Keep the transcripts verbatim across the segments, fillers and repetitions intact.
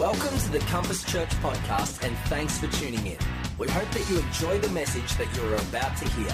Welcome to the Compass Church podcast, and thanks for tuning in. We hope that you enjoy the message that you're about to hear.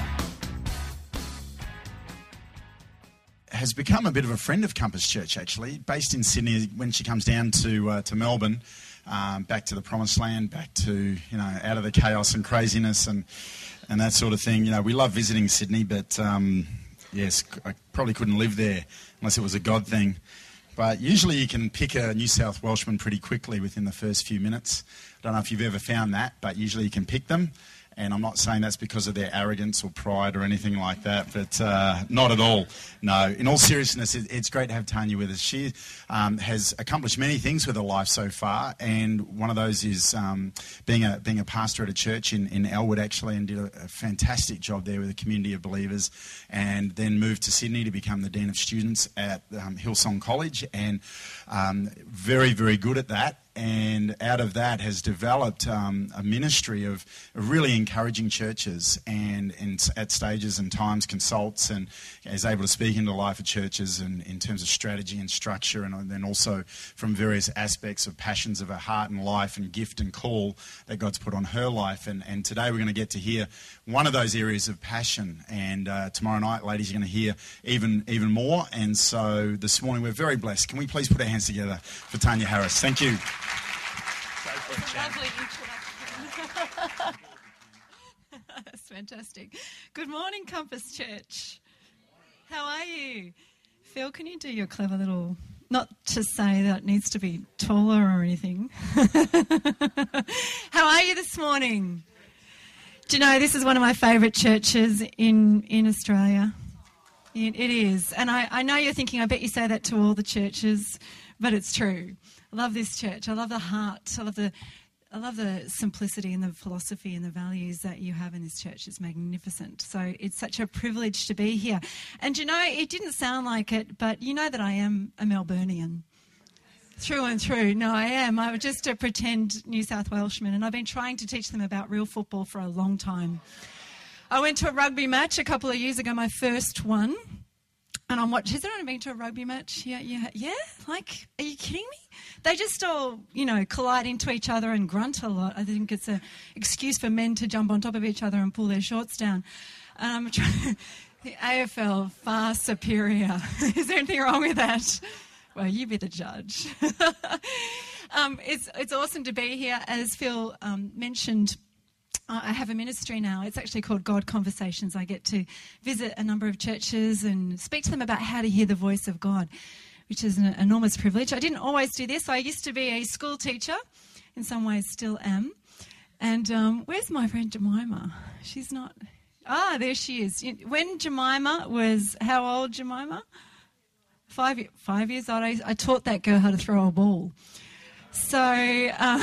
Has become a bit of a friend of Compass Church, actually, based in Sydney. When she comes down to uh, to Melbourne, um, back to the promised land, back to, you know, out of the chaos and craziness and and that sort of thing. You know, we love visiting Sydney, but um, yes, I probably couldn't live there unless it was a God thing. But usually you can pick a New South Welshman pretty quickly within the first few minutes. I don't know if you've ever found that, but usually you can pick them. And I'm not saying that's because of their arrogance or pride or anything like that, but uh, not at all. No, in all seriousness, it, it's great to have Tanya with us. She um, has accomplished many things with her life so far, and one of those is um, being a being a pastor at a church in, in Elwood, actually, and did a, a fantastic job there with a community of believers, and then moved to Sydney to become the Dean of Students at um, Hillsong College, and um, very, very good at that. And out of that has developed um, a ministry of really encouraging churches and, and at stages and times consults and is able to speak into the life of churches and in terms of strategy and structure, and then also from various aspects of passions of her heart and life and gift and call that God's put on her life. And, and today we're going to get to hear one of those areas of passion. And uh, tomorrow night, ladies, you're going to hear even, even more. And so this morning we're very blessed. Can we please put our hands together for Tanya Harris? Thank you. Lovely introduction. That's fantastic. Good morning, Compass Church. How are you? Phil, can you do your clever little, not to say that it needs to be taller or anything. How are you this morning? Do you know, this is one of my favourite churches in, in Australia. It, it is. And I, I know you're thinking, I bet you say that to all the churches, but it's true. I love this church. I love the heart. I love the I love the simplicity and the philosophy and the values that you have in this church. It's magnificent. So it's such a privilege to be here. And you know, it didn't sound like it, but you know that I am a Melburnian. Through and through. No, I am. I was just a pretend New South Welshman, and I've been trying to teach them about real football for a long time. I went to a rugby match a couple of years ago, my first one. And I'm watching. Has anyone been to a rugby match? Yeah, yeah, yeah. Like, are you kidding me? They just all, you know, collide into each other and grunt a lot. I think it's an excuse for men to jump on top of each other and pull their shorts down. Um, the A F L, far superior. Is there anything wrong with that? Well, you be the judge. um, it's it's awesome to be here. As Phil um, mentioned, I have a ministry now. It's actually called God Conversations. I get to visit a number of churches and speak to them about how to hear the voice of God, which is an enormous privilege. I didn't always do this. I used to be a school teacher. In some ways still am. And um, where's my friend Jemima? She's not... Ah, there she is. When Jemima was... How old, Jemima? Five, five years old. I, I taught that girl how to throw a ball. So... Uh,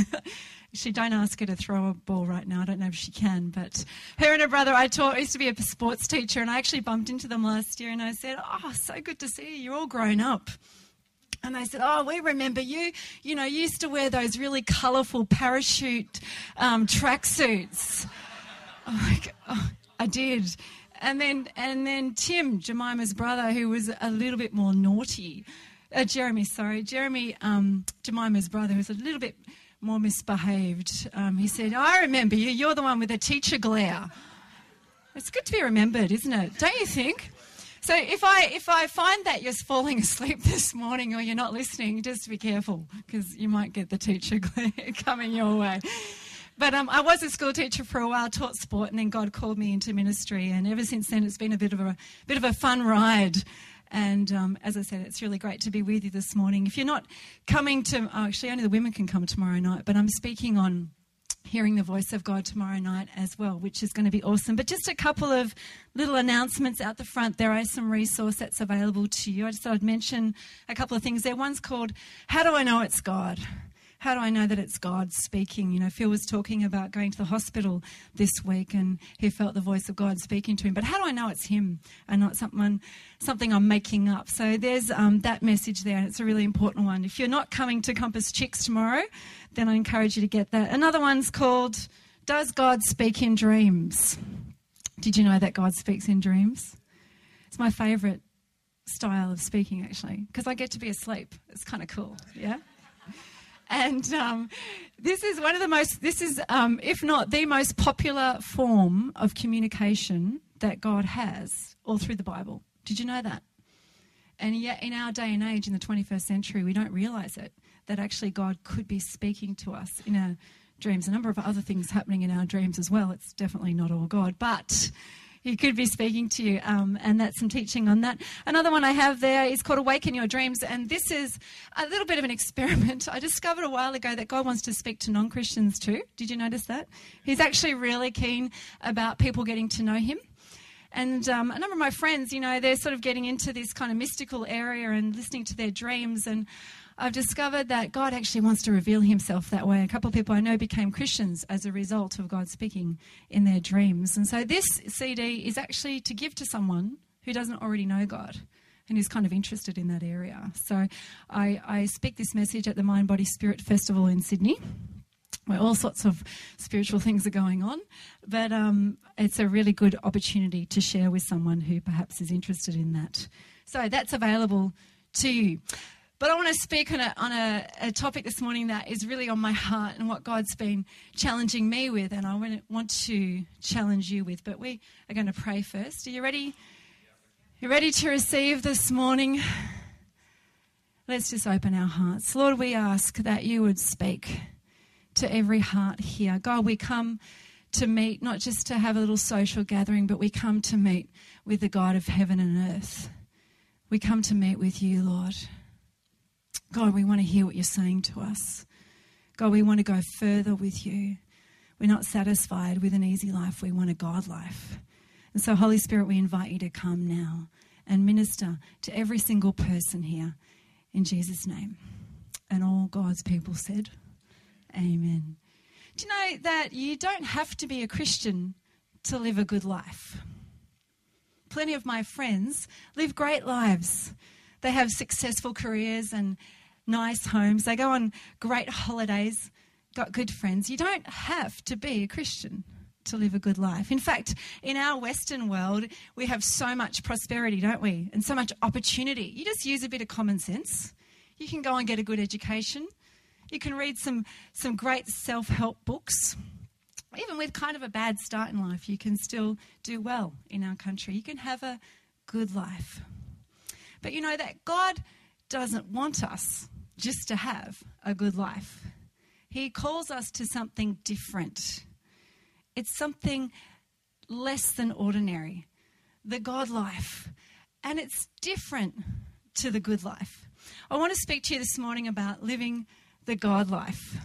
She don't ask her to throw a ball right now. I don't know if she can, but her and her brother, I taught, I used to be a sports teacher, and I actually bumped into them last year, and I said, oh, so good to see you. You're all grown up. And they said, oh, we remember you. You know, you used to wear those really colourful parachute um, tracksuits. Oh, my God. Oh, I did. And then, and then Tim, Jemima's brother, who was a little bit more naughty. Uh, Jeremy, sorry. Jeremy, um, Jemima's brother, was a little bit... more misbehaved. Um, he said, I remember you. You're the one with the teacher glare. It's good to be remembered, isn't it? Don't you think? So if I if I find that you're falling asleep this morning or you're not listening, just be careful, because you might get the teacher glare coming your way. But um, I was a school teacher for a while, taught sport, and then God called me into ministry. And ever since then, it's been a bit of a bit of a fun ride. And um, as I said, it's really great to be with you this morning. If you're not coming to, oh, actually only the women can come tomorrow night, but I'm speaking on hearing the voice of God tomorrow night as well, which is going to be awesome. But just a couple of little announcements out the front. There are some resource that's available to you. I just thought I'd mention a couple of things there. One's called, How Do I Know It's God? How do I know that it's God speaking? You know, Phil was talking about going to the hospital this week and he felt the voice of God speaking to him. But how do I know it's him and not something, something I'm making up? So there's um, that message there, and it's a really important one. If you're not coming to Compass Chicks tomorrow, then I encourage you to get that. Another one's called, Does God Speak in Dreams? Did you know that God speaks in dreams? It's my favourite style of speaking, actually, because I get to be asleep. It's kind of cool, yeah? And um, this is one of the most, this is, um, if not the most popular form of communication that God has all through the Bible. Did you know that? And yet in our day and age, in the twenty-first century, we don't realise it, that actually God could be speaking to us in our dreams. A number of other things happening in our dreams as well. It's definitely not all God, but He could be speaking to you, um, and that's some teaching on that. Another one I have there is called Awaken Your Dreams, and this is a little bit of an experiment. I discovered a while ago that God wants to speak to non-Christians too. Did you notice that? He's actually really keen about people getting to know Him. And um, a number of my friends, you know, they're sort of getting into this kind of mystical area and listening to their dreams, and I've discovered that God actually wants to reveal Himself that way. A couple of people I know became Christians as a result of God speaking in their dreams. And so this C D is actually to give to someone who doesn't already know God and is kind of interested in that area. So I, I speak this message at the Mind, Body, Spirit Festival in Sydney, where all sorts of spiritual things are going on. But um, it's a really good opportunity to share with someone who perhaps is interested in that. So that's available to you. But I want to speak on, a, on a, a topic this morning that is really on my heart and what God's been challenging me with, and I want to challenge you with. But we are going to pray first. Are you ready? You ready to receive this morning? Let's just open our hearts. Lord, we ask that you would speak to every heart here. God, we come to meet, not just to have a little social gathering, but we come to meet with the God of heaven and earth. We come to meet with you, Lord. God, we want to hear what you're saying to us. God, we want to go further with you. We're not satisfied with an easy life. We want a God life. And so, Holy Spirit, we invite you to come now and minister to every single person here in Jesus' name. And all God's people said, amen. Do you know that you don't have to be a Christian to live a good life? Plenty of my friends live great lives. They have successful careers and nice homes. They go on great holidays, got good friends. You don't have to be a Christian to live a good life. In fact, in our Western world, we have so much prosperity, don't we? And so much opportunity. You just use a bit of common sense. You can go and get a good education. You can read some, some great self-help books. Even with kind of a bad start in life, you can still do well in our country. You can have a good life. But you know that God doesn't want us just to have a good life. He calls us to something different. It's something less than ordinary, the God life. And it's different to the good life. I want to speak to you this morning about living the God life.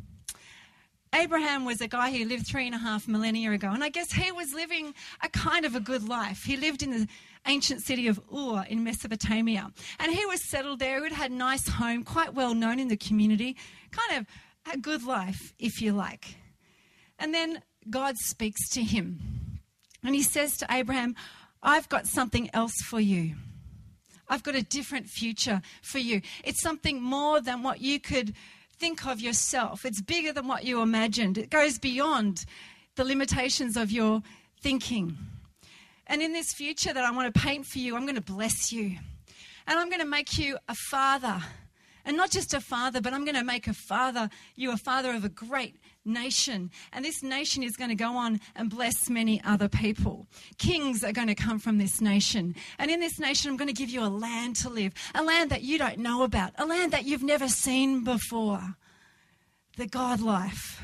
Abraham was a guy who lived three and a half millennia ago, and I guess he was living a kind of a good life. He lived in the ancient city of Ur in Mesopotamia, and he was settled there. He had a nice home, quite well known in the community, kind of a good life, if you like. And then God speaks to him, and he says to Abraham, I've got something else for you. I've got a different future for you. It's something more than what you could think of yourself. It's bigger than what you imagined. It goes beyond the limitations of your thinking. And in this future that I want to paint for you, I'm going to bless you. And I'm going to make you a father. And not just a father, but I'm going to make a father, you a father of a great nation. And this nation is going to go on and bless many other people. Kings are going to come from this nation. And in this nation, I'm going to give you a land to live, a land that you don't know about, a land that you've never seen before. The God life.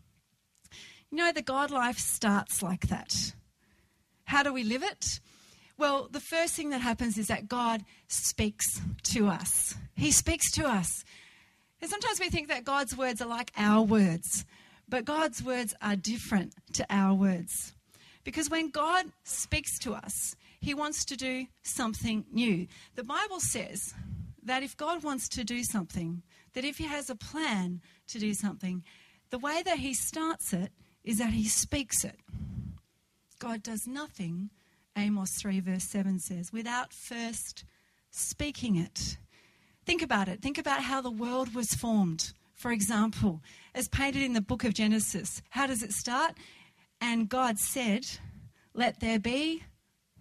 You know, the God life starts like that. How do we live it? Well, the first thing that happens is that God speaks to us. He speaks to us. And sometimes we think that God's words are like our words, but God's words are different to our words. Because when God speaks to us, he wants to do something new. The Bible says that if God wants to do something, that if he has a plan to do something, the way that he starts it is that he speaks it. God does nothing, Amos three verse seven says, without first speaking it. Think about it. Think about how the world was formed. For example, as painted in the book of Genesis, how does it start? And God said, let there be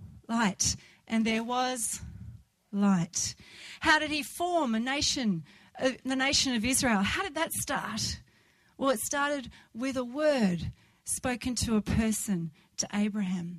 light. And there was light. How did he form a nation uh, the nation of Israel, how did that start? Well, it started with a word spoken to a person, to Abraham.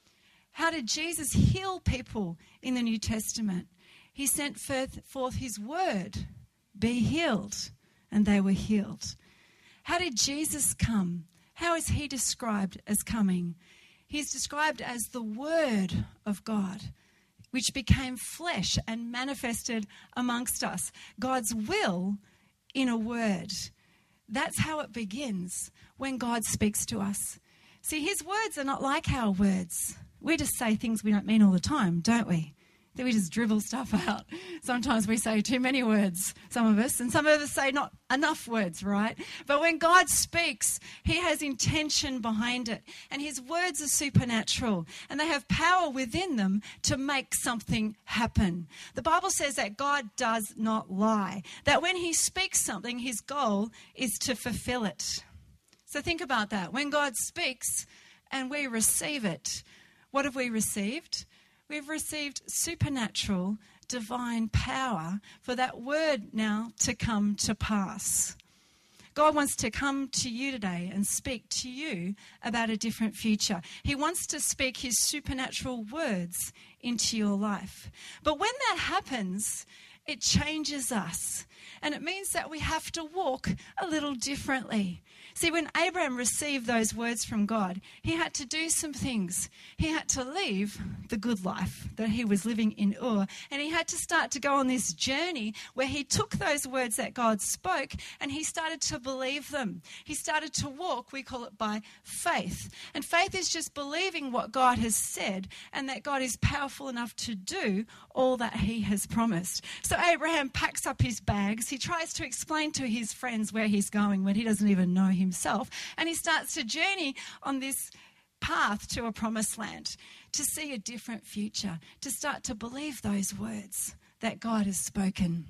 How did Jesus heal people in the New Testament? He sent forth his word, be healed, and they were healed. How did Jesus come? How is he described as coming? He's described as the Word of God, which became flesh and manifested amongst us. God's will in a word. That's how it begins when God speaks to us. See, his words are not like our words. We just say things we don't mean all the time, don't we? That we just dribble stuff out. Sometimes we say too many words, some of us, and some of us say not enough words, right? But when God speaks, he has intention behind it. And his words are supernatural, and they have power within them to make something happen. The Bible says that God does not lie, that when he speaks something, his goal is to fulfill it. So think about that. When God speaks and we receive it, what have we received? We've received supernatural, divine power for that word now to come to pass. God wants to come to you today and speak to you about a different future. He wants to speak his supernatural words into your life. But when that happens, it changes us. And it means that we have to walk a little differently. See, when Abraham received those words from God, he had to do some things. He had to leave the good life that he was living in Ur, and he had to start to go on this journey where he took those words that God spoke and he started to believe them. He started to walk, we call it by faith. And faith is just believing what God has said and that God is powerful enough to do all that he has promised. So Abraham packs up his bags. He tries to explain to his friends where he's going when he doesn't even know himself. And he starts to journey on this path to a promised land, to see a different future, to start to believe those words that God has spoken.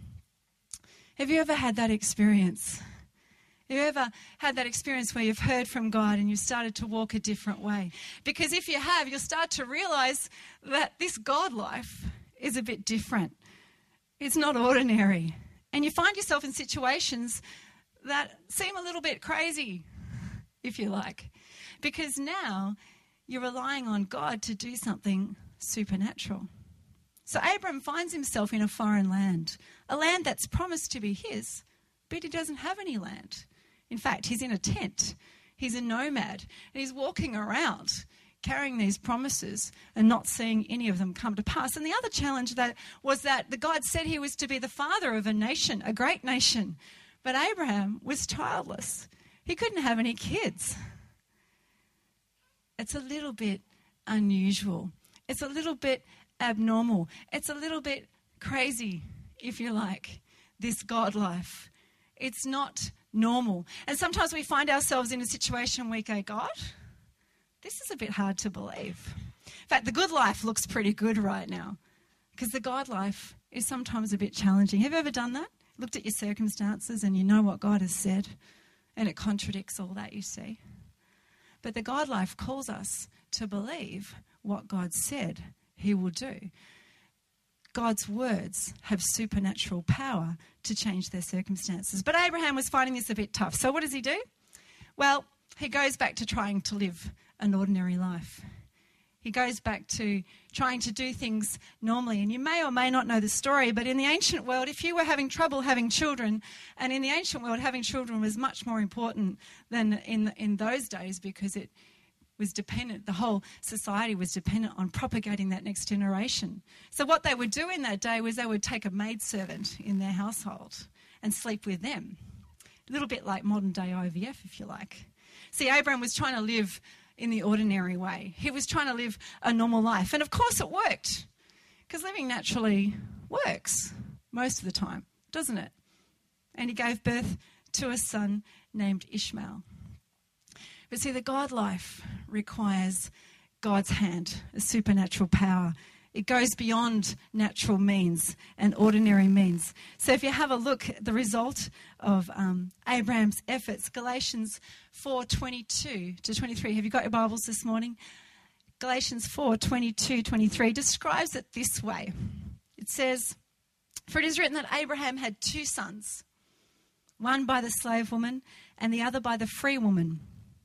Have you ever had that experience? Have you ever had that experience where you've heard from God and you've started to walk a different way? Because if you have, you'll start to realize that this God life is a bit different. It's not ordinary. And you find yourself in situations that seem a little bit crazy, if you like. Because now you're relying on God to do something supernatural. So Abram finds himself in a foreign land, a land that's promised to be his, but he doesn't have any land. In fact, he's in a tent. He's a nomad, and he's walking around carrying these promises and not seeing any of them come to pass. And the other challenge that was that the God said he was to be the father of a nation, a great nation. But Abraham was childless. He couldn't have any kids. It's a little bit unusual. It's a little bit abnormal. It's a little bit crazy, if you like, this God life. It's not normal. And sometimes we find ourselves in a situation where we go, God, this is a bit hard to believe. In fact, the good life looks pretty good right now because the God life is sometimes a bit challenging. Have you ever done that? Looked at your circumstances and you know what God has said and it contradicts all that you see. But the God life calls us to believe what God said he will do. God's words have supernatural power to change their circumstances. But Abraham was finding this a bit tough. So what does he do? Well, he goes back to trying to live an ordinary life. He goes back to trying to do things normally. And you may or may not know the story, but in the ancient world, if you were having trouble having children, and in the ancient world, having children was much more important than in in those days because it was dependent, the whole society was dependent on propagating that next generation. So what they would do in that day was they would take a maidservant in their household and sleep with them. A little bit like modern day I V F, if you like. See, Abraham was trying to live in the ordinary way. He was trying to live a normal life. And of course it worked, because living naturally works most of the time, doesn't it? And he gave birth to a son named Ishmael. But see, the God life requires God's hand, a supernatural power. It goes beyond natural means and ordinary means. So if you have a look at the result of um, Abraham's efforts, Galatians four twenty-two to twenty-three. Have you got your Bibles this morning? Galatians four twenty-two to twenty-three describes it this way. It says, For it is written that Abraham had two sons, one by the slave woman and the other by the free woman,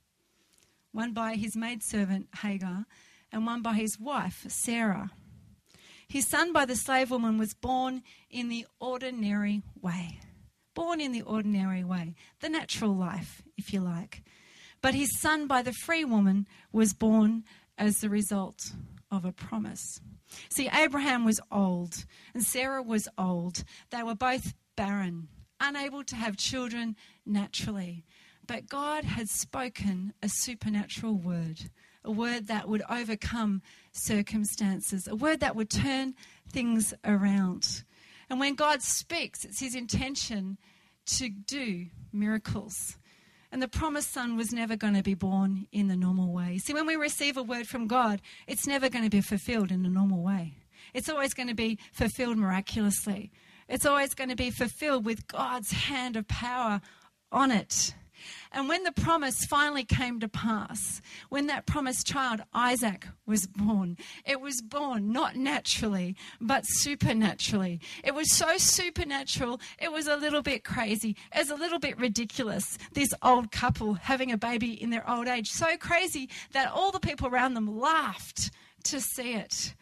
one by his maidservant Hagar and one by his wife Sarah. His son by the slave woman was born in the ordinary way. Born in the ordinary way, the natural life, if you like. But his son by the free woman was born as the result of a promise. See, Abraham was old and Sarah was old. They were both barren, unable to have children naturally. But God had spoken a supernatural word, a word that would overcome circumstances, a word that would turn things around. And when God speaks, it's his intention to do miracles. And the promised son was never going to be born in the normal way. See, when we receive a word from God, it's never going to be fulfilled in the normal way. It's always going to be fulfilled miraculously. It's always going to be fulfilled with God's hand of power on it. And when the promise finally came to pass, when that promised child, Isaac, was born, it was born not naturally, but supernaturally. It was so supernatural, it was a little bit crazy. It was a little bit ridiculous, this old couple having a baby in their old age. So crazy that all the people around them laughed to see it.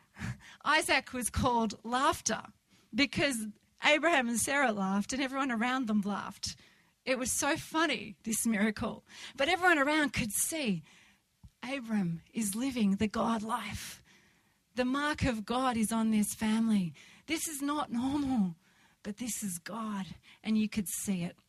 Isaac was called Laughter because Abraham and Sarah laughed and everyone around them laughed. It was so funny, this miracle. But everyone around could see Abram is living the God life. The mark of God is on this family. This is not normal, but this is God. And you could see it.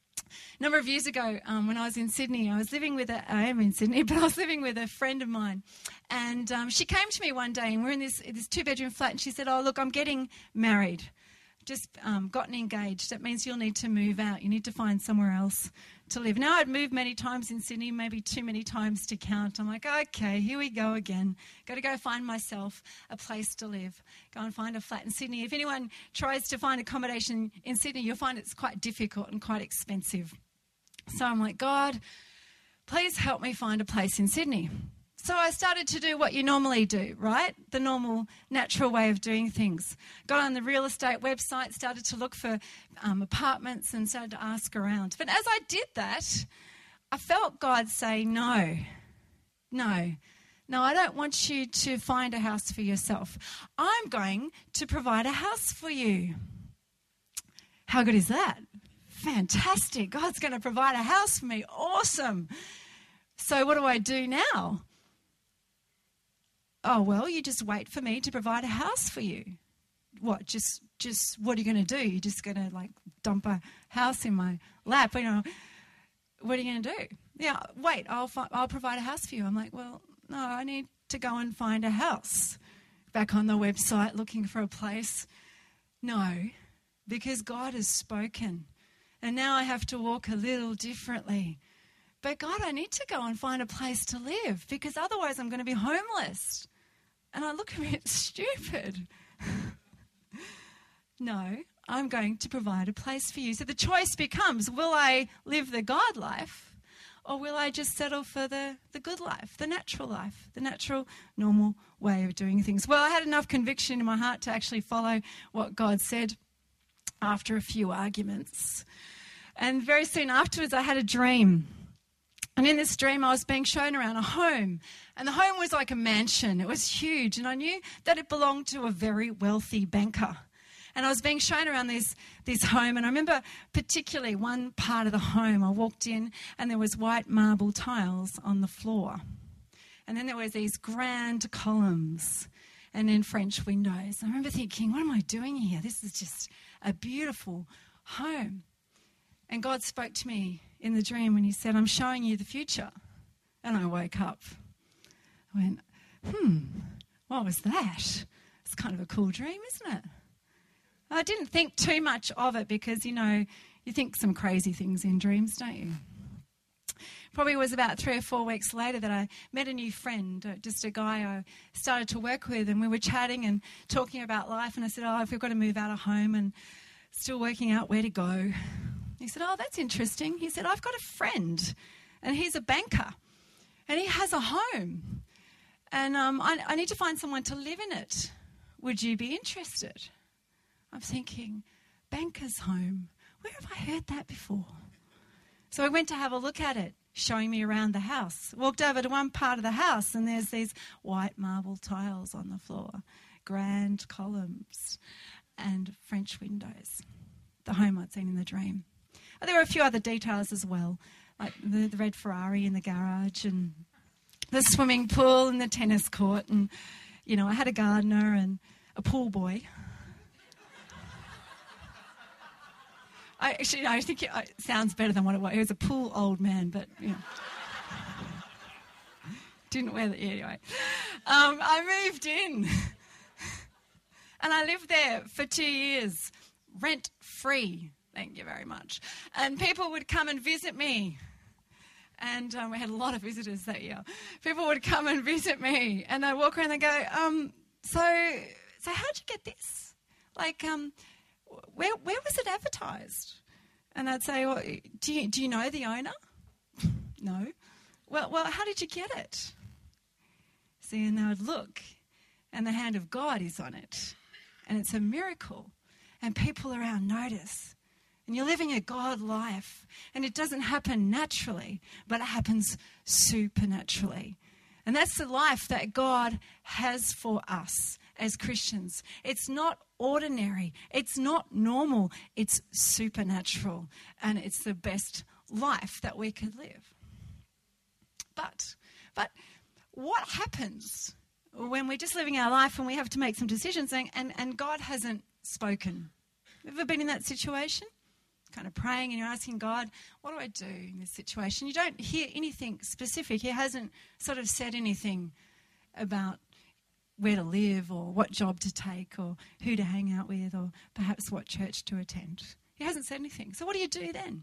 A number of years ago, um, when I was in Sydney, I was living with a, I am in Sydney, but I was living with a friend of mine. And um, she came to me one day and we're in this, this two-bedroom flat and she said, oh, look, I'm getting married. Just um, gotten engaged. That means you'll need to move out. You need to find somewhere else to live. Now, I'd moved many times in Sydney, maybe too many times to count. I'm like, okay, here we go again. Got to go find myself a place to live. Go and find a flat in Sydney. If anyone tries to find accommodation in Sydney, you'll find it's quite difficult and quite expensive. So I'm like, God, please help me find a place in Sydney. So I started to do what you normally do, right? The normal, natural way of doing things. Got on the real estate website, started to look for um, apartments and started to ask around. But as I did that, I felt God say, no, no, no, I don't want you to find a house for yourself. I'm going to provide a house for you. How good is that? Fantastic. God's going to provide a house for me. Awesome. So what do I do now? Oh, well, you just wait for me to provide a house for you. What, just, just what are you going to do? You're just going to, like, dump a house in my lap? You know, what are you going to do? Yeah, wait, I'll, fi- I'll provide a house for you. I'm like, well, no, I need to go and find a house. Back on the website looking for a place. No, because God has spoken. And now I have to walk a little differently. But God, I need to go and find a place to live because otherwise I'm going to be homeless. And I look a bit stupid. No, I'm going to provide a place for you. So the choice becomes, will I live the God life or will I just settle for the, the good life, the natural life, the natural, normal way of doing things? Well, I had enough conviction in my heart to actually follow what God said after a few arguments. And very soon afterwards, I had a dream. And in this dream, I was being shown around a home. And the home was like a mansion. It was huge. And I knew that it belonged to a very wealthy banker. And I was being shown around this, this home. And I remember particularly one part of the home. I walked in and there was white marble tiles on the floor. And then there was these grand columns and then French windows. I remember thinking, what am I doing here? This is just a beautiful home. And God spoke to me in the dream when he said, I'm showing you the future. And I woke up. I went, hmm, what was that? It's kind of a cool dream, isn't it? I didn't think too much of it because, you know, you think some crazy things in dreams, don't you? Probably was about three or four weeks later that I met a new friend, just a guy I started to work with, and we were chatting and talking about life. And I said, oh, if we've got to move out of home and still working out where to go. He said, oh, that's interesting. He said, I've got a friend and he's a banker and he has a home and um, I, I need to find someone to live in it. Would you be interested? I'm thinking, Banker's Home. Where have I heard that before? So I went to have a look at it, showing me around the house. Walked over to one part of the house and there's these white marble tiles on the floor, grand columns and French windows. The home I'd seen in the dream. And there were a few other details as well, like the, the red Ferrari in the garage and the swimming pool and the tennis court. And, you know, I had a gardener and a pool boy. I actually, I think it, it sounds better than what it was. He was a pool old man, but, you know. Didn't wear the... Anyway. Um, I moved in. And I lived there for two years, rent-free. Thank you very much. And people would come and visit me. And um, we had a lot of visitors that year. People would come and visit me. And they'd walk around and go, um, so, so how'd you get this? Like... um. Where where was it advertised? And I'd say, well, do you do you know the owner? No. Well, well, how did you get it? See, and they would look, and the hand of God is on it, and it's a miracle, and people around notice. And you're living a God life, and it doesn't happen naturally, but it happens supernaturally. And that's the life that God has for us as Christians. It's not ordinary. It's not normal. It's supernatural. And it's the best life that we could live. But, but what happens when we're just living our life and we have to make some decisions and, and, and God hasn't spoken? Ever been in that situation? Kind of praying and you're asking God, what do I do in this situation? You don't hear anything specific. He hasn't sort of said anything about where to live or what job to take or who to hang out with or perhaps what church to attend. He hasn't said anything. So what do you do then?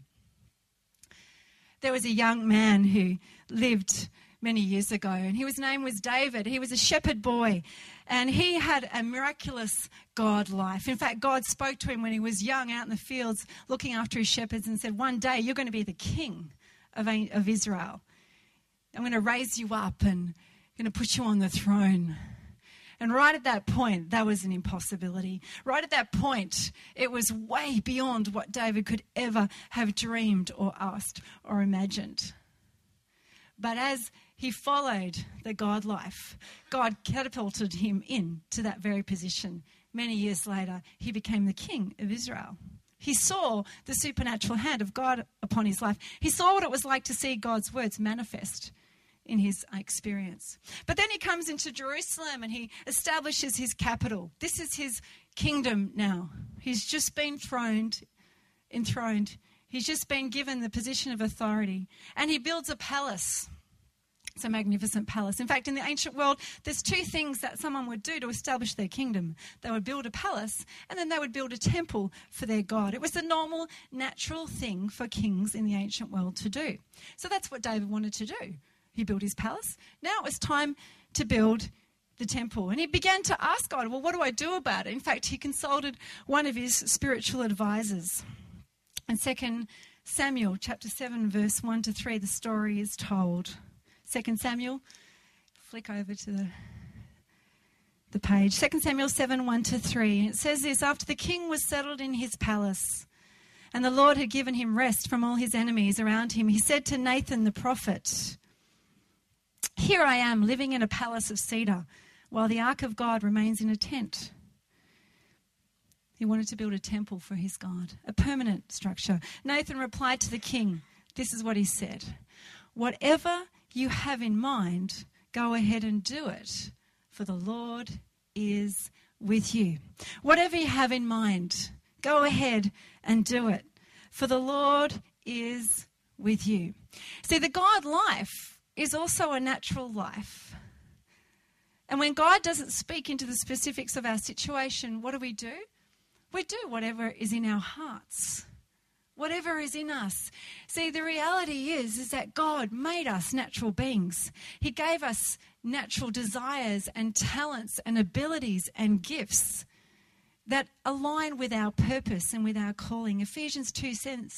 There was a young man who lived many years ago, and his name was David. He was a shepherd boy, and he had a miraculous God life. In fact, God spoke to him when he was young out in the fields looking after his shepherds and said, one day you're going to be the king of, of Israel. I'm going to raise you up and I'm going to put you on the throne. And right at that point, that was an impossibility. Right at that point, it was way beyond what David could ever have dreamed or asked or imagined. But as he followed the God life, God catapulted him into that very position. Many years later, he became the king of Israel. He saw the supernatural hand of God upon his life. He saw what it was like to see God's words manifest in his experience. But then he comes into Jerusalem and he establishes his capital. This is his kingdom now. He's just been throned, enthroned. He's just been given the position of authority. And he builds a palace. It's a magnificent palace. In fact, in the ancient world, there's two things that someone would do to establish their kingdom. They would build a palace and then they would build a temple for their God. It was the normal, natural thing for kings in the ancient world to do. So that's what David wanted to do. He built his palace. Now it was time to build the temple. And he began to ask God, well, what do I do about it? In fact, he consulted one of his spiritual advisors. In Second Samuel chapter seven, verse one to three, the story is told. Second Samuel, flick over to the, the page. Second Samuel seven, one to three. And it says this, after the king was settled in his palace, and the Lord had given him rest from all his enemies around him, he said to Nathan the prophet, here I am living in a palace of cedar, while the ark of God remains in a tent. He wanted to build a temple for his God, a permanent structure. Nathan replied to the king, this is what he said, whatever you have in mind, go ahead and do it, for the Lord is with you. Whatever you have in mind, go ahead and do it, for the Lord is with you. See, the God life is also a natural life. And when God doesn't speak into the specifics of our situation, what do we do? We do whatever is in our hearts, whatever is in us. See, the reality is, is that God made us natural beings. He gave us natural desires and talents and abilities and gifts that align with our purpose and with our calling. Ephesians two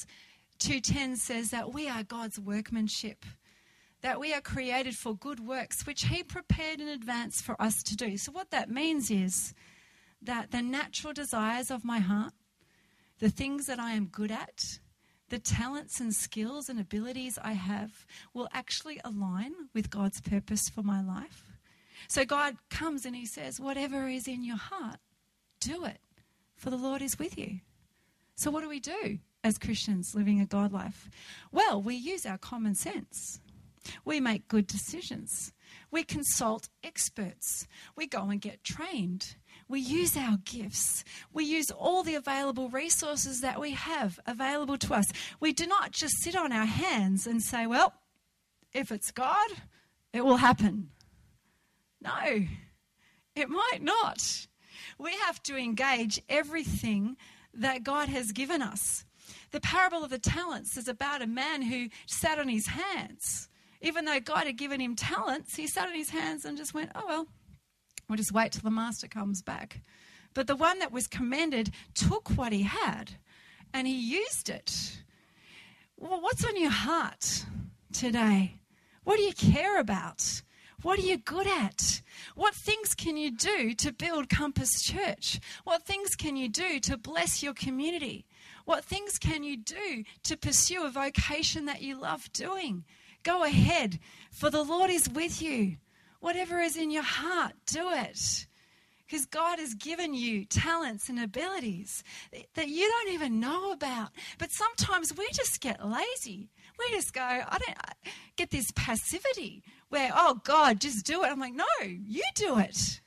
ten says that we are God's workmanship, that we are created for good works, which he prepared in advance for us to do. So what that means is that the natural desires of my heart, the things that I am good at, the talents and skills and abilities I have will actually align with God's purpose for my life. So God comes and he says, whatever is in your heart, do it, for the Lord is with you. So what do we do as Christians living a God life? Well, we use our common sense. We make good decisions. We consult experts. We go and get trained. We use our gifts. We use all the available resources that we have available to us. We do not just sit on our hands and say, well, if it's God, it will happen. No, it might not. We have to engage everything that God has given us. The parable of the talents is about a man who sat on his hands. Even though God had given him talents, he sat on his hands and just went, oh, well, we'll just wait till the master comes back. But the one that was commended took what he had and he used it. Well, what's on your heart today? What do you care about? What are you good at? What things can you do to build Compass Church? What things can you do to bless your community? What things can you do to pursue a vocation that you love doing? Go ahead, for the Lord is with you. Whatever is in your heart, do it. Because God has given you talents and abilities that you don't even know about. But sometimes we just get lazy. We just go, I don't I get this passivity where, oh, God, just do it. I'm like, no, you do it.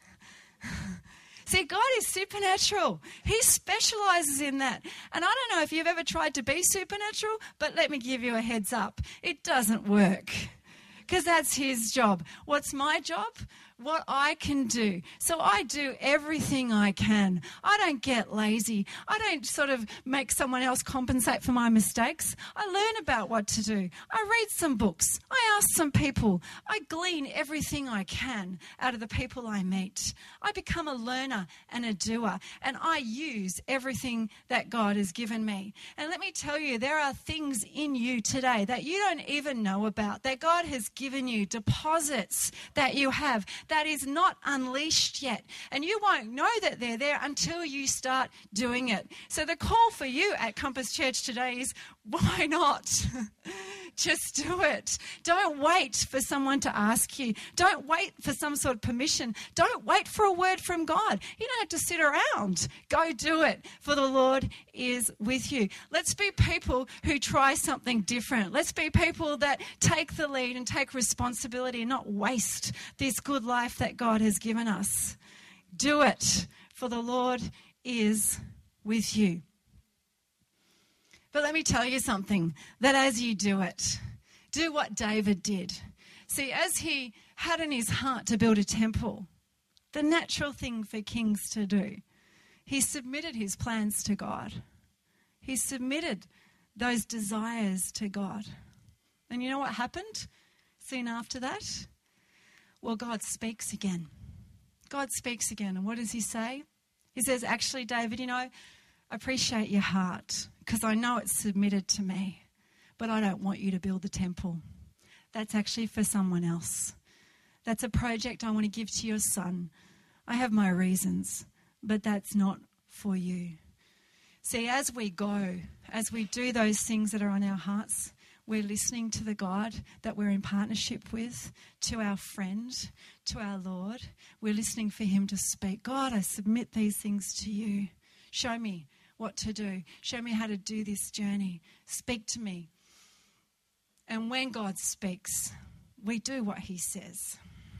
See, God is supernatural. He specializes in that. And I don't know if you've ever tried to be supernatural, but let me give you a heads up. It doesn't work. Because that's his job. What's my job? What I can do. So I do everything I can. I don't get lazy. I don't sort of make someone else compensate for my mistakes. I learn about what to do. I read some books. I ask some people. I glean everything I can out of the people I meet. I become a learner and a doer, and I use everything that God has given me. And let me tell you, there are things in you today that you don't even know about, that God has given you, deposits that you have that is not unleashed yet. And you won't know that they're there until you start doing it. So the call for you at Compass Church today is, why not? Just do it. Don't wait for someone to ask you. Don't wait for some sort of permission. Don't wait for a word from God. You don't have to sit around. Go do it, for the Lord is with you. Let's be people who try something different. Let's be people that take the lead and take responsibility and not waste this good life that God has given us. Do it, for the Lord is with you. But let me tell you something, that as you do it, do what David did. See, as he had in his heart to build a temple, the natural thing for kings to do, he submitted his plans to God. He submitted those desires to God. And you know what happened soon after that? Well, God speaks again. God speaks again. And what does he say? He says, actually, David, you know, I appreciate your heart, because I know it's submitted to me, but I don't want you to build the temple. That's actually for someone else. That's a project I want to give to your son. I have my reasons, but that's not for you. See, as we go, as we do those things that are on our hearts, we're listening to the God that we're in partnership with, to our friend, to our Lord. We're listening for him to speak. God, I submit these things to you. Show me what to do. Show me how to do this journey. Speak to me. And when God speaks, we do what he says.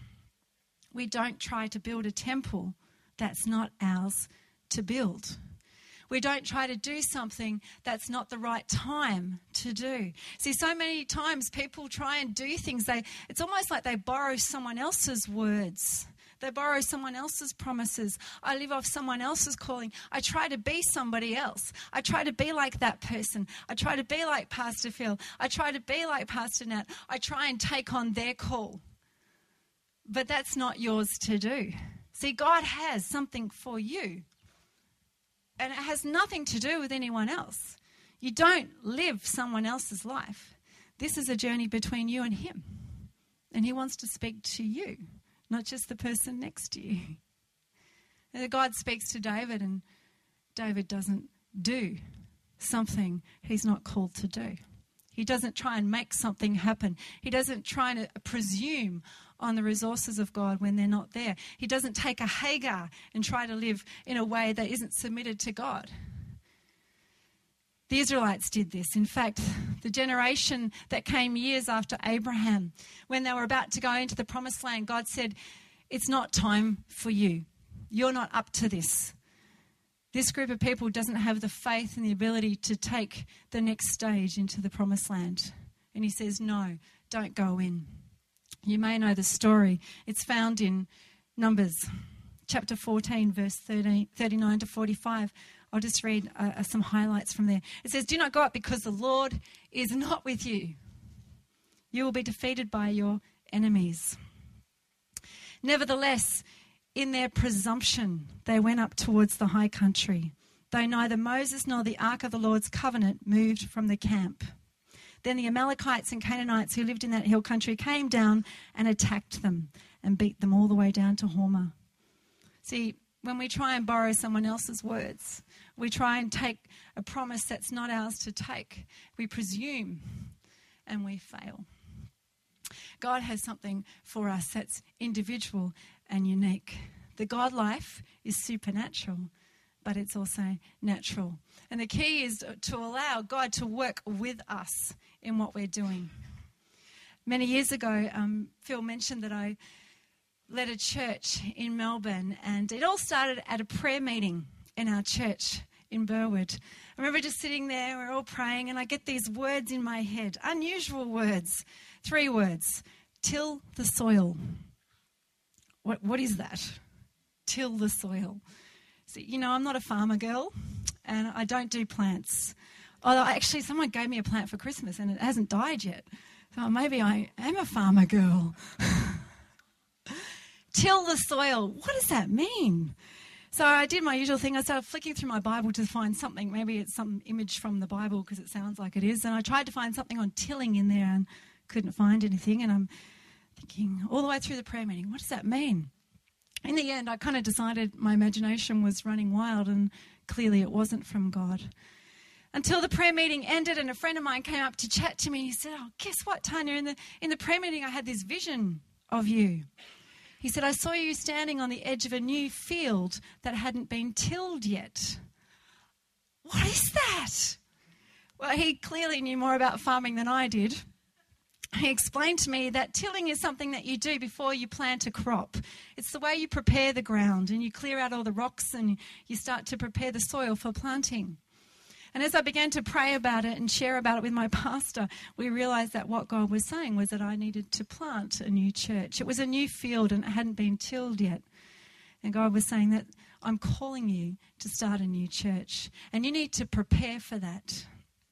We don't try to build a temple that's not ours to build. We don't try to do something that's not the right time to do. See, so many times people try and do things. They, it's almost like they borrow someone else's words. They borrow someone else's promises. I live off someone else's calling. I try to be somebody else. I try to be like that person. I try to be like Pastor Phil. I try to be like Pastor Nat. I try and take on their call. But that's not yours to do. See, God has something for you. And it has nothing to do with anyone else. You don't live someone else's life. This is a journey between you and him. And he wants to speak to you, not just the person next to you. And God speaks to David, and David doesn't do something he's not called to do. He doesn't try and make something happen. He doesn't try to presume on the resources of God when they're not there. He doesn't take a Hagar and try to live in a way that isn't submitted to God. The Israelites did this. In fact, the generation that came years after Abraham, when they were about to go into the promised land, God said, it's not time for you. You're not up to this. This group of people doesn't have the faith and the ability to take the next stage into the promised land. And he says, no, don't go in. You may know the story. It's found in Numbers chapter fourteen, verse thirty, thirty-nine to forty-five. I'll just read uh, some highlights from there. It says, do not go up because the Lord is not with you. You will be defeated by your enemies. Nevertheless, in their presumption, they went up towards the high country, though neither Moses nor the ark of the Lord's covenant moved from the camp. Then the Amalekites and Canaanites who lived in that hill country came down and attacked them and beat them all the way down to Hormah. See, when we try and borrow someone else's words, we try and take a promise that's not ours to take. We presume and we fail. God has something for us that's individual and unique. The God life is supernatural, but it's also natural. And the key is to allow God to work with us in what we're doing. Many years ago, um, Phil mentioned that I led a church in Melbourne, and it all started at a prayer meeting in our church in Burwood. I remember just sitting there, we're all praying, and I get these words in my head, unusual words, three words: till the soil. What what is that? Till the soil. So, you know, I'm not a farmer girl, and I don't do plants. Although actually someone gave me a plant for Christmas and it hasn't died yet. So maybe I am a farmer girl. Till the soil. What does that mean? So I did my usual thing. I started flicking through my Bible to find something. Maybe it's some image from the Bible because it sounds like it is. And I tried to find something on tilling in there and couldn't find anything. And I'm thinking all the way through the prayer meeting, what does that mean? In the end, I kind of decided my imagination was running wild, and clearly it wasn't from God. Until the prayer meeting ended and a friend of mine came up to chat to me and he said, oh, guess what, Tanya? In the, in the prayer meeting, I had this vision of you. He said, I saw you standing on the edge of a new field that hadn't been tilled yet. What is that? Well, he clearly knew more about farming than I did. He explained to me that tilling is something that you do before you plant a crop. It's the way you prepare the ground and you clear out all the rocks and you start to prepare the soil for planting. And as I began to pray about it and share about it with my pastor, we realised that what God was saying was that I needed to plant a new church. It was a new field and it hadn't been tilled yet. And God was saying that I'm calling you to start a new church and you need to prepare for that.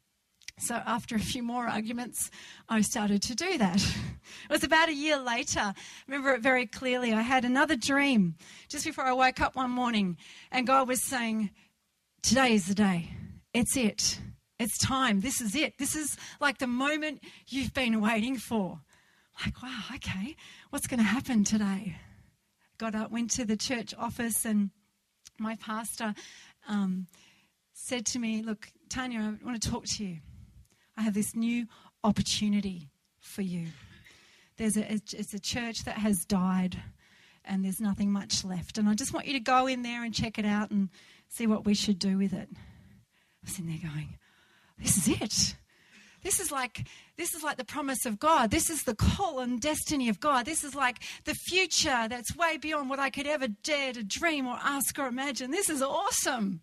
So after a few more arguments, I started to do that. It was about a year later. I remember it very clearly. I had another dream just before I woke up one morning, and God was saying, today is the day. It's it. It's time. This is it. This is like the moment you've been waiting for. Like, wow, okay, what's going to happen today? Got up, went to the church office, and my pastor um, said to me, look, Tanya, I want to talk to you. I have this new opportunity for you. There's a, it's a church that has died and there's nothing much left. And I just want you to go in there and check it out and see what we should do with it. I was in there going, this is it. This is like this is like the promise of God. This is the call and destiny of God. This is like the future that's way beyond what I could ever dare to dream or ask or imagine. This is awesome.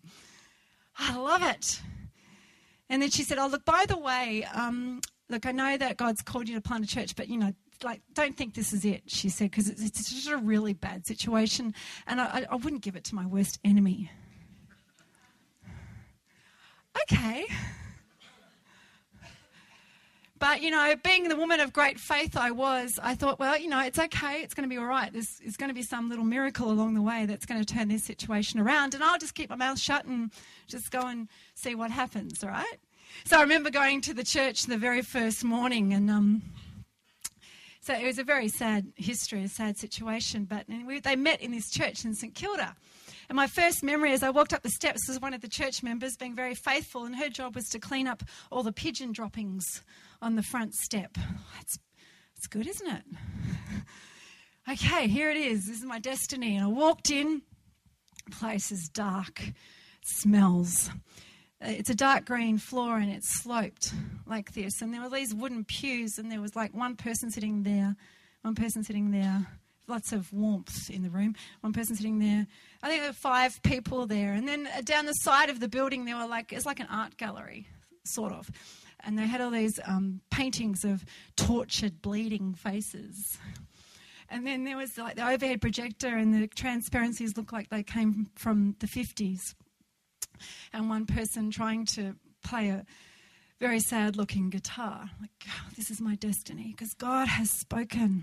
I love it. And then she said, oh, look, by the way, um, look, I know that God's called you to plant a church, but, you know, like, don't think this is it, she said, because it's, it's just a really bad situation, and I, I wouldn't give it to my worst enemy. Okay. But, you know, being the woman of great faith I was, I thought, well, you know, it's okay. It's going to be all right. There's, there's going to be some little miracle along the way that's going to turn this situation around. And I'll just keep my mouth shut and just go and see what happens, all right? So I remember going to the church the very first morning. And um, so it was a very sad history, a sad situation. But we, they met in this church in St Kilda. And my first memory as I walked up the steps was one of the church members being very faithful, and her job was to clean up all the pigeon droppings on the front step. It's, it's good, isn't it? Okay, here it is. This is my destiny. And I walked in. The place is dark. It smells. It's a dark green floor and it's sloped like this. And there were these wooden pews and there was like one person sitting there, one person sitting there. Lots of warmth in the room. One person sitting there. I think there were five people there. And then down the side of the building, there were like, it's like an art gallery, sort of. And they had all these um, paintings of tortured, bleeding faces. And then there was like the overhead projector and the transparencies looked like they came from the fifties. And one person trying to play a very sad-looking guitar. Like, oh, this is my destiny because God has spoken.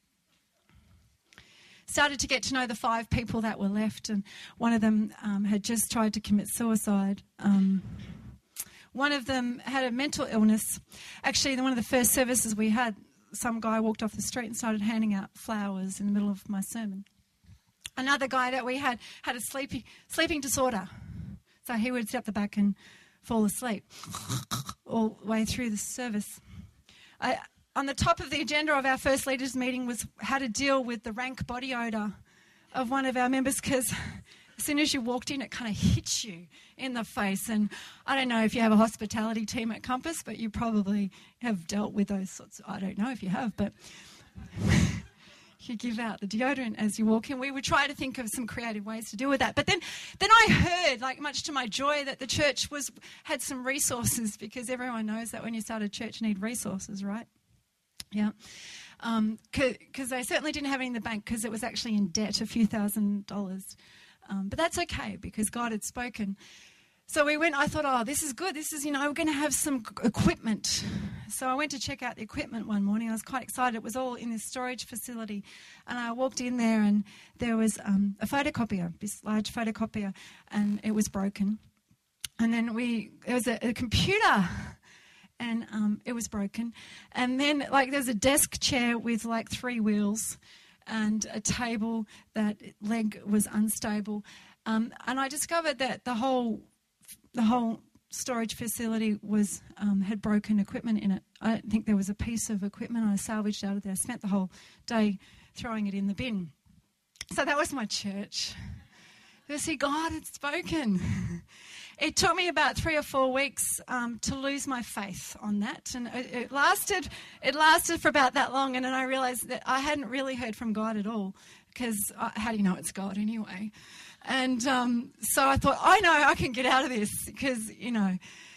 Started to get to know the five people that were left, and one of them um, had just tried to commit suicide. Um, one of them had a mental illness. Actually, one of the first services we had, some guy walked off the street and started handing out flowers in the middle of my sermon. Another guy that we had had a sleeping, sleeping disorder. So he would sit up the back and fall asleep all the way through the service. I, on the top of the agenda of our first leaders meeting was how to deal with the rank body odour of one of our members, because as soon as you walked in, it kind of hits you in the face. And I don't know if you have a hospitality team at Compass, but you probably have dealt with those sorts of, I don't know if you have, but you give out the deodorant as you walk in. We would try to think of some creative ways to deal with that. But then then I heard, like much to my joy, that the church was had some resources, because everyone knows that when you start a church, you need resources, right? Yeah. Because um, they certainly didn't have any in the bank, because it was actually in debt, a few thousand dollars. Um, but that's okay, because God had spoken. So we went, I thought, oh, this is good. This is, you know, we're going to have some equipment. So I went to check out the equipment one morning. I was quite excited. It was all in this storage facility. And I walked in there and there was um, a photocopier, this large photocopier, and it was broken. And then we, there was a, a computer and um, it was broken. And then, like, there's a desk chair with, like, three wheels and a table that leg was unstable. Um, and I discovered that the whole the whole storage facility was um, had broken equipment in it. I don't think there was a piece of equipment I salvaged out of there. I spent the whole day throwing it in the bin. So that was my church. You see, God had spoken. It took me about three or four weeks um, to lose my faith on that, and it, it lasted. It lasted for about that long, and then I realised that I hadn't really heard from God at all. Because how do you know it's God anyway? And um, so I thought, I know I can get out of this, because, you know,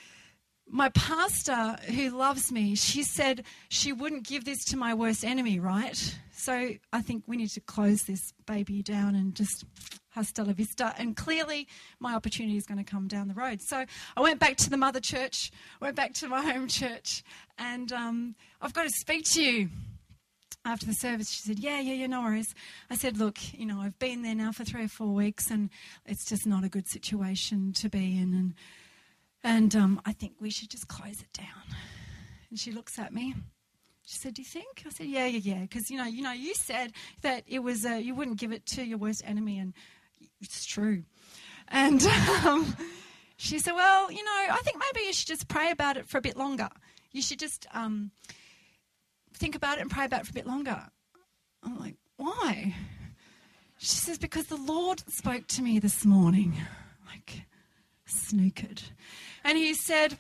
my pastor who loves me, she said she wouldn't give this to my worst enemy, right? So I think we need to close this baby down and just hasta la vista. And clearly my opportunity is going to come down the road. So I went back to the mother church, went back to my home church, and um, I've got to speak to you. After the service, she said, yeah, yeah, yeah, no worries. I said, look, you know, I've been there now for three or four weeks and it's just not a good situation to be in. And and um, I think we should just close it down. And she looks at me. She said, do you think? I said, yeah, yeah, yeah. Because, you know, you know, you said that it was, uh, you wouldn't give it to your worst enemy. And it's true. And um, she said, well, you know, I think maybe you should just pray about it for a bit longer. You should just... Um, think about it and pray about it for a bit longer. I'm like, why? She says, because the Lord spoke to me this morning. I'm like, snookered. And he said,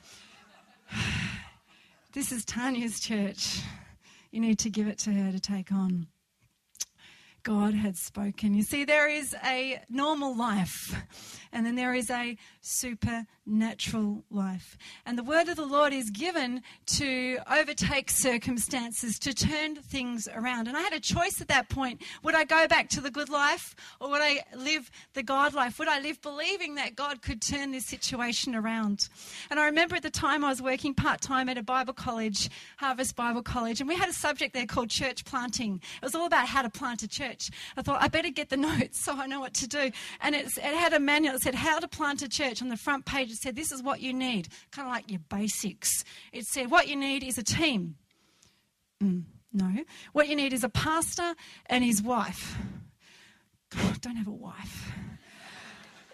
this is Tanya's church. You need to give it to her to take on. God had spoken. You see, there is a normal life and then there is a supernatural life. And the word of the Lord is given to overtake circumstances, to turn things around. And I had a choice at that point. Would I go back to the good life or would I live the God life? Would I live believing that God could turn this situation around? And I remember at the time I was working part-time at a Bible college, Harvest Bible College, and we had a subject there called church planting. It was all about how to plant a church. I thought, I better get the notes so I know what to do. And it's, it had a manual that said how to plant a church. On the front page it said, this is what you need, kind of like your basics. It said, what you need is a team. Mm, no. What you need is a pastor and his wife. God, I don't have a wife.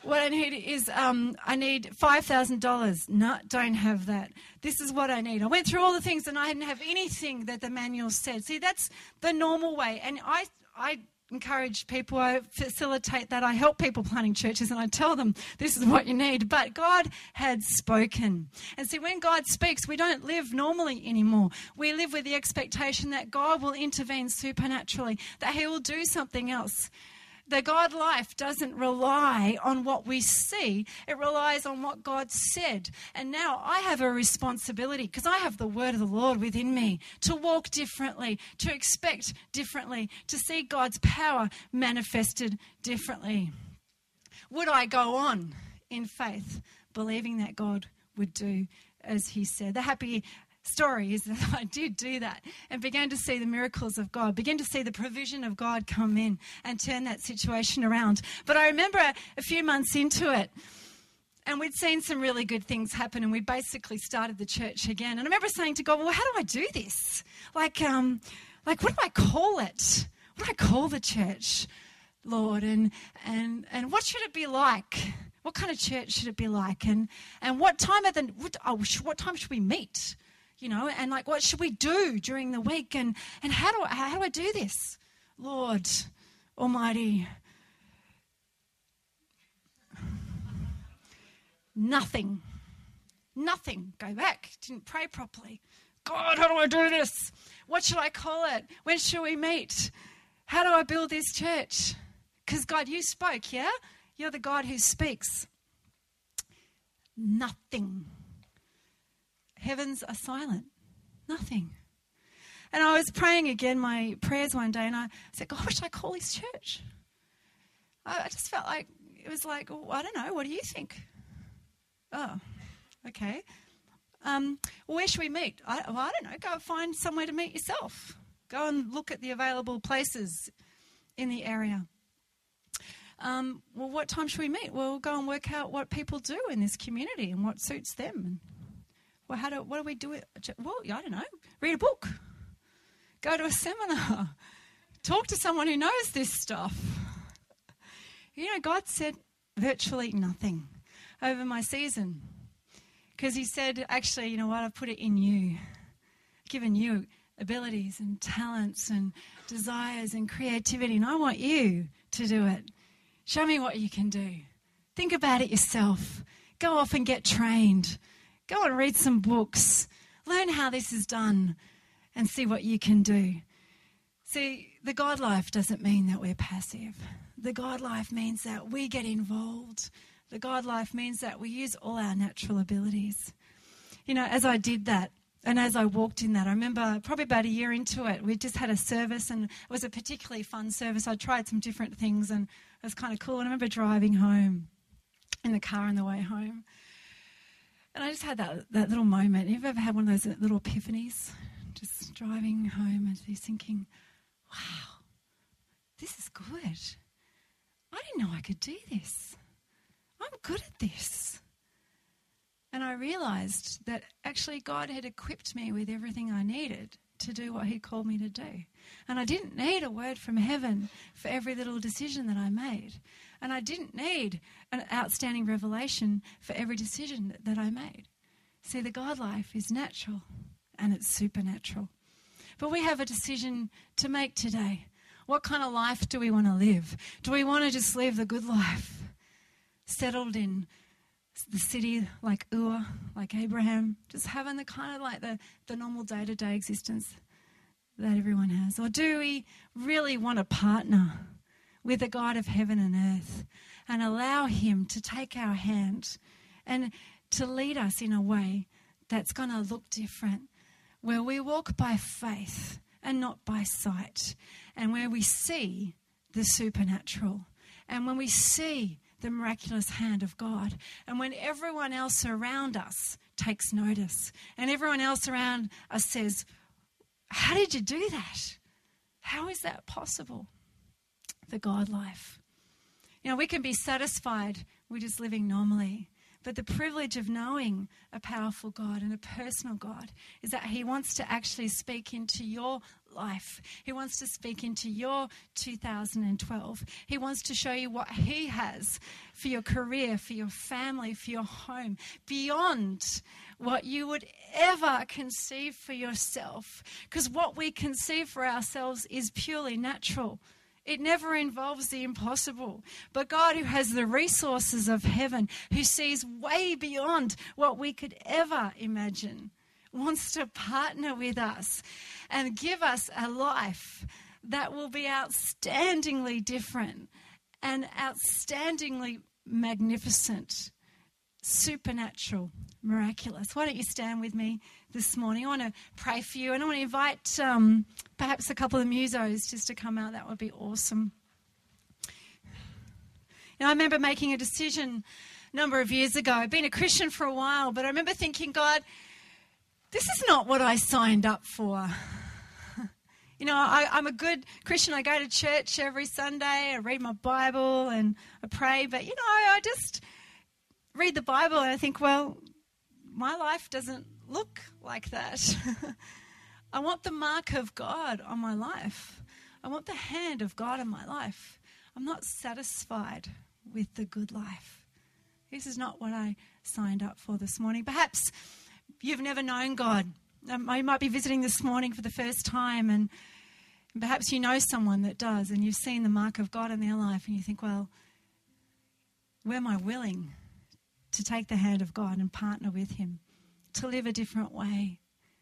what I need is um, I need five thousand dollars. No, don't have that. This is what I need. I went through all the things and I didn't have anything that the manual said. See, that's the normal way. And I, I encourage people, I facilitate that. I help people planting churches and I tell them this is what you need. But God had spoken. And see, when God speaks, we don't live normally anymore. We live with the expectation that God will intervene supernaturally, that he will do something else. The God life doesn't rely on what we see. It relies on what God said. And now I have a responsibility because I have the word of the Lord within me to walk differently, to expect differently, to see God's power manifested differently. Would I go on in faith, believing that God would do as he said? The happy story is that I did do that and began to see the miracles of God, began to see the provision of God come in and turn that situation around. But I remember a few months into it, and we'd seen some really good things happen, and we basically started the church again. And I remember saying to God, well, how do I do this? Like, um, like what do I call it? What do I call the church, Lord? And and and what should it be like? What kind of church should it be like? And and what time of the what, oh, what time should we meet? You know, and like, what should we do during the week? And, and how do I, how do I do this? Lord Almighty. Nothing. Nothing. Go back. Didn't pray properly. God, how do I do this? What should I call it? When should we meet? How do I build this church? Because God, you spoke, yeah? You're the God who speaks. Nothing. Heavens are silent. Nothing. And I was praying again my prayers one day and I said, God, what should I call this church? I, I just felt like, it was like, oh, I don't know, what do you think? Oh, okay. Um, well, where should we meet? I, well, I don't know, go find somewhere to meet yourself. Go and look at the available places in the area. Um, well, what time should we meet? Well, we'll go and work out what people do in this community and what suits them. Well, how do what do we do? It? Well, I don't know. Read a book. Go to a seminar. Talk to someone who knows this stuff. You know, God said virtually nothing over my season. Because he said, actually, you know what, I've put it in you. Given you abilities and talents and desires and creativity, and I want you to do it. Show me what you can do. Think about it yourself. Go off and get trained. Go and read some books. Learn how this is done and see what you can do. See, the God life doesn't mean that we're passive. The God life means that we get involved. The God life means that we use all our natural abilities. You know, as I did that and as I walked in that, I remember probably about a year into it, we just had a service and it was a particularly fun service. I tried some different things and it was kind of cool. And I remember driving home in the car on the way home. And I just had that, that little moment. Have you ever had one of those little epiphanies? Just driving home and just thinking, wow, this is good. I didn't know I could do this. I'm good at this. And I realised that actually God had equipped me with everything I needed to do what he called me to do. And I didn't need a word from heaven for every little decision that I made. And I didn't need an outstanding revelation for every decision that I made. See, the God life is natural and it's supernatural. But we have a decision to make today. What kind of life do we want to live? Do we want to just live the good life? Settled in the city like Ur, like Abraham, just having the kind of like the, the normal day-to-day existence that everyone has? Or do we really want to partner with the God of heaven and earth and allow him to take our hand and to lead us in a way that's going to look different, where we walk by faith and not by sight, and where we see the supernatural, and when we see the miraculous hand of God, and when everyone else around us takes notice and everyone else around us says, how did you do that? How is that possible? The God life. You know, we can be satisfied with just living normally, but the privilege of knowing a powerful God and a personal God is that he wants to actually speak into your life. He wants to speak into your two thousand twelve. He wants to show you what he has for your career, for your family, for your home, beyond what you would ever conceive for yourself. Because what we conceive for ourselves is purely natural. It never involves the impossible. But God, who has the resources of heaven, who sees way beyond what we could ever imagine, wants to partner with us and give us a life that will be outstandingly different and outstandingly magnificent, supernatural, miraculous. Why don't you stand with me this morning? I want to pray for you, and I want to invite um, perhaps a couple of musos just to come out. That would be awesome. Now, I remember making a decision a number of years ago. I've been a Christian for a while, but I remember thinking, God, this is not what I signed up for. You know, I, I'm a good Christian. I go to church every Sunday. I read my Bible and I pray. But, you know, I just read the Bible and I think, well, my life doesn't look like that. I want the mark of God on my life. I want the hand of God on my life. I'm not satisfied with the good life. This is not what I signed up for this morning. Perhaps you've never known God. Um, you might be visiting this morning for the first time, and perhaps you know someone that does, and you've seen the mark of God in their life, and you think, well, where am I willing to take the hand of God and partner with him, to live a different way?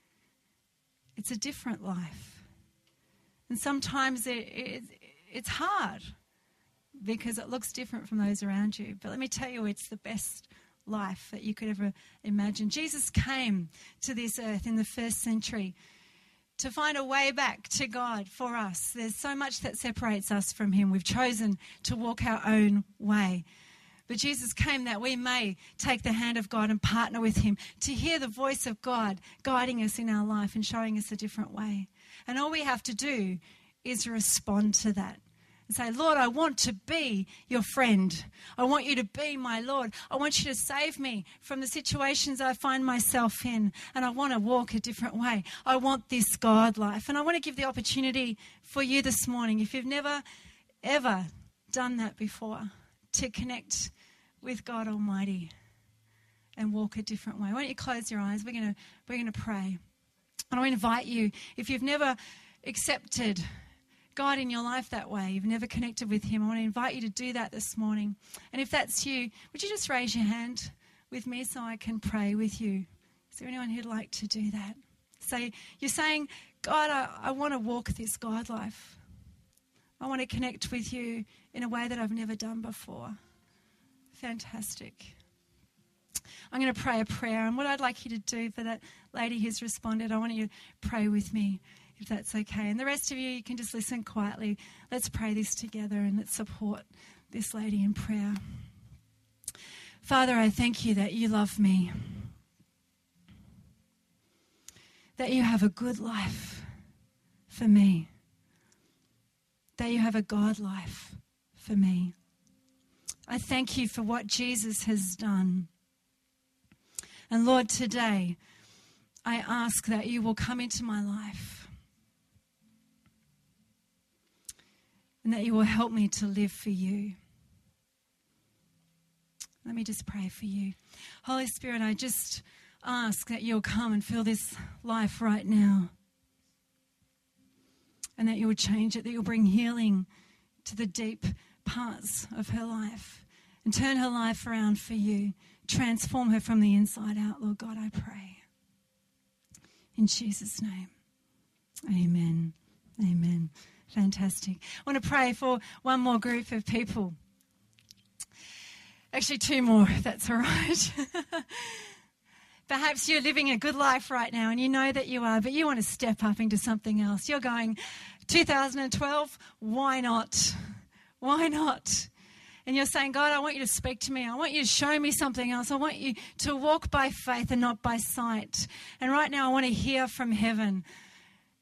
It's a different life. And sometimes it, it, it's hard because it looks different from those around you. But let me tell you, it's the best life that you could ever imagine. Jesus came to this earth in the first century to find a way back to God for us. There's so much that separates us from him. We've chosen to walk our own way. But Jesus came that we may take the hand of God and partner with him, to hear the voice of God guiding us in our life and showing us a different way. And all we have to do is respond to that and say, Lord, I want to be your friend. I want you to be my Lord. I want you to save me from the situations I find myself in, and I want to walk a different way. I want this God life. And I want to give the opportunity for you this morning, if you've never, ever done that before, to connect with God Almighty and walk a different way. Why don't you close your eyes? We're going to we're going to pray. And I invite you, if you've never accepted God in your life that way, you've never connected with him, I want to invite you to do that this morning. And if that's you, would you just raise your hand with me so I can pray with you? Is there anyone who'd like to do that? So you're saying, God, I, I want to walk this God life. I want to connect with you in a way that I've never done before. Fantastic. I'm going to pray a prayer, and what I'd like you to do for that lady who's responded, I want you to pray with me, if that's okay. And the rest of you, you can just listen quietly. Let's pray this together and let's support this lady in prayer. Father, I thank you that you love me, that you have a good life for me, that you have a God life for me. I thank you for what Jesus has done. And Lord, today I ask that you will come into my life and that you will help me to live for you. Let me just pray for you. Holy Spirit, I just ask that you'll come and fill this life right now, and that you will change it, that you'll bring healing to the deep parts of her life and turn her life around for you. Transform her from the inside out, Lord God, I pray. In Jesus' name, amen. Amen. Fantastic. I want to pray for one more group of people. Actually, two more, if that's all right. Perhaps you're living a good life right now and you know that you are, but you want to step up into something else. You're going, two thousand twelve, why not? Why not? And you're saying, God, I want you to speak to me. I want you to show me something else. I want you to walk by faith and not by sight. And right now I want to hear from heaven.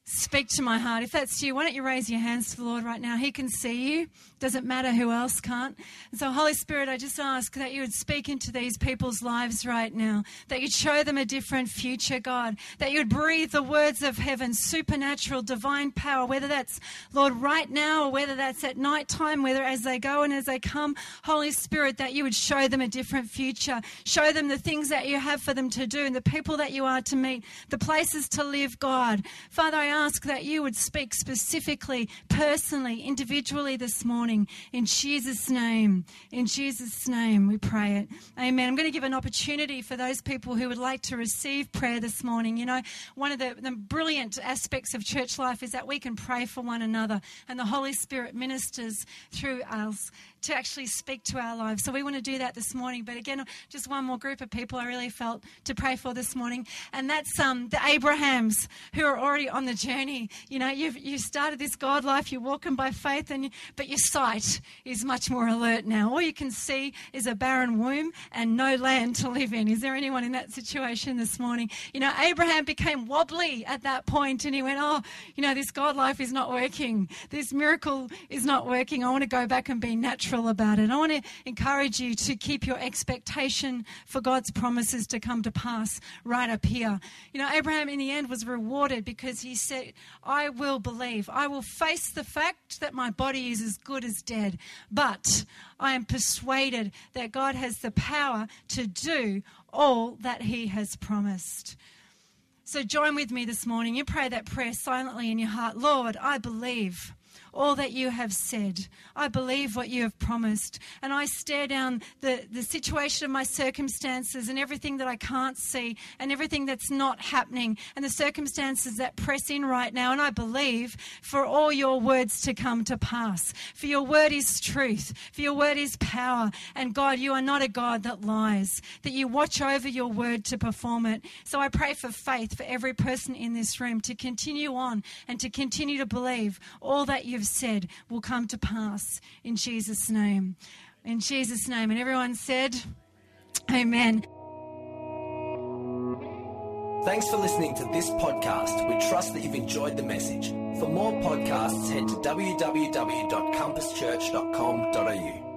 speak to my heart. If that's you, why don't you raise your hands to the Lord right now? He can see you. Doesn't matter who else can't. And so, Holy Spirit, I just ask that you would speak into these people's lives right now, that you'd show them a different future, God, that you would breathe the words of heaven, supernatural, divine power, whether that's, Lord, right now or whether that's at night time, whether as they go and as they come, Holy Spirit, that you would show them a different future, show them the things that you have for them to do and the people that you are to meet, the places to live, God. Father, I ask that you would speak specifically, personally, individually this morning. In Jesus' name, in Jesus' name we pray it. Amen. I'm going to give an opportunity for those people who would like to receive prayer this morning. You know, one of the, the brilliant aspects of church life is that we can pray for one another and the Holy Spirit ministers through us to actually speak to our lives. So we want to do that this morning. But again, just one more group of people I really felt to pray for this morning. And that's um, the Abrahams who are already on the journey. You know, you've you started this God life, you're walking by faith, and you, but your sight is much more alert now. All you can see is a barren womb and no land to live in. Is there anyone in that situation this morning? You know, Abraham became wobbly at that point and he went, oh, you know, this God life is not working. This miracle is not working. I want to go back and be natural about it. I want to encourage you to keep your expectation for God's promises to come to pass right up here. You know, Abraham in the end was rewarded because he said, I will believe. I will face the fact that my body is as good as dead, but I am persuaded that God has the power to do all that he has promised. So join with me this morning. You pray that prayer silently in your heart. Lord, I believe all that you have said. I believe what you have promised. And I stare down the, the situation of my circumstances and everything that I can't see and everything that's not happening and the circumstances that press in right now. And I believe for all your words to come to pass. For your word is truth. For your word is power. And God, you are not a God that lies, that you watch over your word to perform it. So I pray for faith for every person in this room to continue on and to continue to believe all that you've said will come to pass in Jesus' name. In Jesus' name. And everyone said, amen. Thanks for listening to this podcast. We trust that you've enjoyed the message. For more podcasts, head to w w w dot compass church dot com dot a u.